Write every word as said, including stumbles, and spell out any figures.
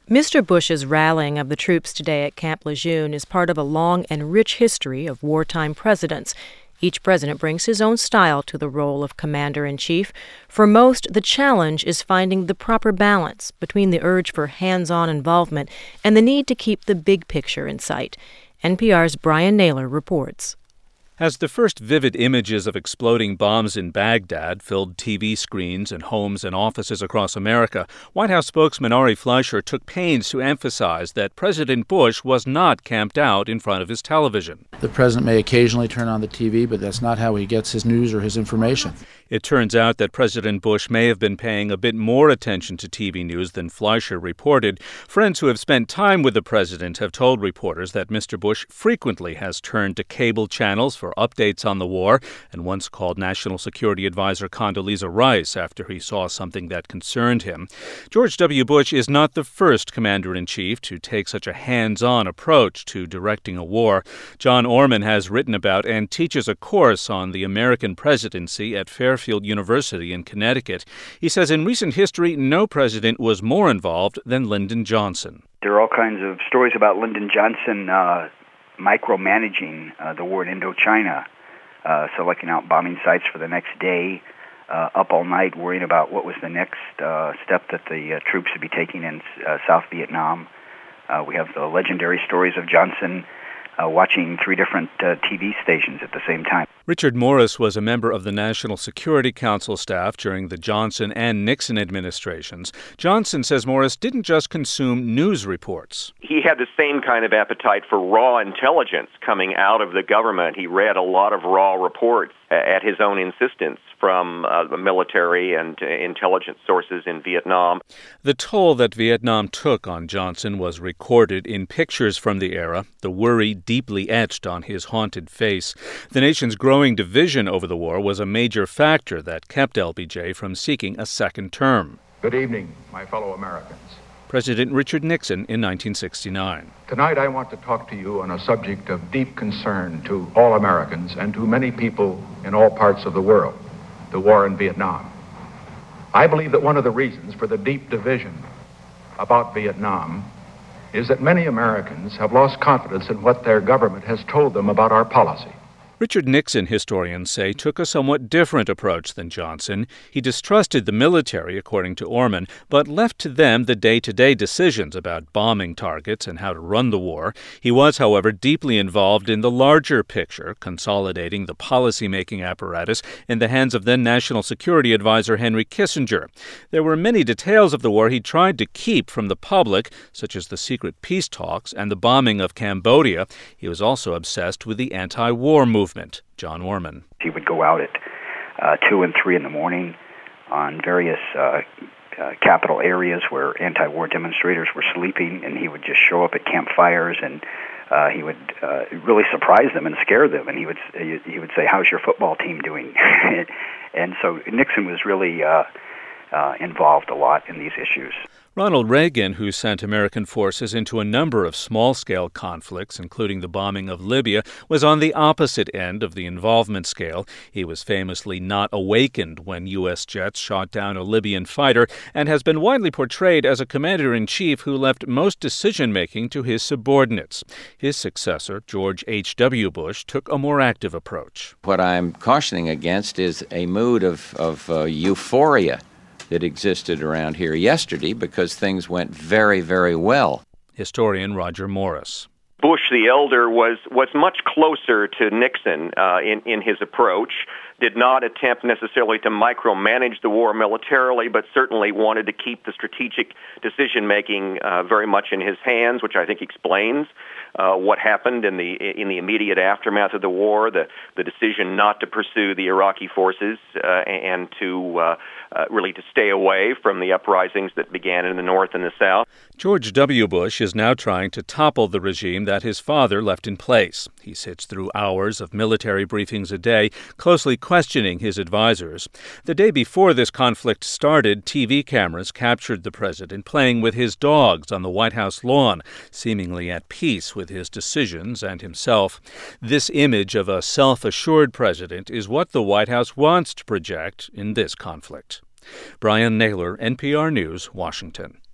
Mister Bush's rallying of the troops today at Camp Lejeune is part of a long and rich history of wartime presidents. Each president brings his own style to the role of commander-in-chief. For most, the challenge is finding the proper balance between the urge for hands-on involvement and the need to keep the big picture in sight. N P R's Brian Naylor reports. As the first vivid images of exploding bombs in Baghdad filled T V screens and homes and offices across America, White House spokesman Ari Fleischer took pains to emphasize that President Bush was not camped out in front of his television. The president may occasionally turn on the T V, but that's not how he gets his news or his information. It turns out that President Bush may have been paying a bit more attention to T V news than Fleischer reported. Friends who have spent time with the president have told reporters that Mister Bush frequently has turned to cable channels for updates on the war and once called National Security Advisor Condoleezza Rice after he saw something that concerned him. George W. Bush is not the first commander-in-chief to take such a hands-on approach to directing a war. John Orman has written about and teaches a course on the American presidency at Fairfield University in Connecticut. He says in recent history, no president was more involved than Lyndon Johnson. There are all kinds of stories about Lyndon Johnson uh, micromanaging uh, the war in Indochina, uh, selecting out bombing sites for the next day, uh, up all night worrying about what was the next uh, step that the uh, troops would be taking in uh, South Vietnam. Uh, we have the legendary stories of Johnson uh, watching three different uh, T V stations at the same time. Richard Morris was a member of the National Security Council staff during the Johnson and Nixon administrations. Johnson says Morris didn't just consume news reports. He had the same kind of appetite for raw intelligence coming out of the government. He read a lot of raw reports at his own insistence from uh, the military and uh, intelligence sources in Vietnam. The toll that Vietnam took on Johnson was recorded in pictures from the era, the worry deeply etched on his haunted face. The nation's growing division over the war was a major factor that kept L B J from seeking a second term. Good evening, my fellow Americans. President Richard Nixon in nineteen sixty-nine. Tonight I want to talk to you on a subject of deep concern to all Americans and to many people in all parts of the world, the war in Vietnam. I believe that one of the reasons for the deep division about Vietnam is that many Americans have lost confidence in what their government has told them about our policy. Richard Nixon, historians say, took a somewhat different approach than Johnson. He distrusted the military, according to Orman, but left to them the day-to-day decisions about bombing targets and how to run the war. He was, however, deeply involved in the larger picture, consolidating the policy-making apparatus in the hands of then National Security Advisor Henry Kissinger. There were many details of the war he tried to keep from the public, such as the secret peace talks and the bombing of Cambodia. He was also obsessed with the anti-war movement. John Orman. He would go out at uh, two and three in the morning on various uh, uh, capital areas where anti-war demonstrators were sleeping, and he would just show up at campfires, and uh, he would uh, really surprise them and scare them. And he would he would say, "How's your football team doing?" And so Nixon was really uh, uh, involved a lot in these issues. Ronald Reagan, who sent American forces into a number of small-scale conflicts, including the bombing of Libya, was on the opposite end of the involvement scale. He was famously not awakened when U S jets shot down a Libyan fighter and has been widely portrayed as a commander-in-chief who left most decision-making to his subordinates. His successor, George H W. Bush, took a more active approach. What I'm cautioning against is a mood of, of uh, euphoria that existed around here yesterday because things went very, very well. Historian Roger Morris. Bush the elder was, was much closer to Nixon uh, in, in his approach, did not attempt necessarily to micromanage the war militarily, but certainly wanted to keep the strategic decision-making uh, very much in his hands, which I think explains uh, what happened in the in the immediate aftermath of the war, the, the decision not to pursue the Iraqi forces uh, and to uh, uh, really to stay away from the uprisings that began in the north and the south. George W. Bush is now trying to topple the regime that his father left in place. He sits through hours of military briefings a day, closely questioning his advisors. The day before this conflict started, T V cameras captured the president playing with his dogs on the White House lawn, seemingly at peace with his decisions and himself. This image of a self-assured president is what the White House wants to project in this conflict. Brian Naylor, N P R News, Washington.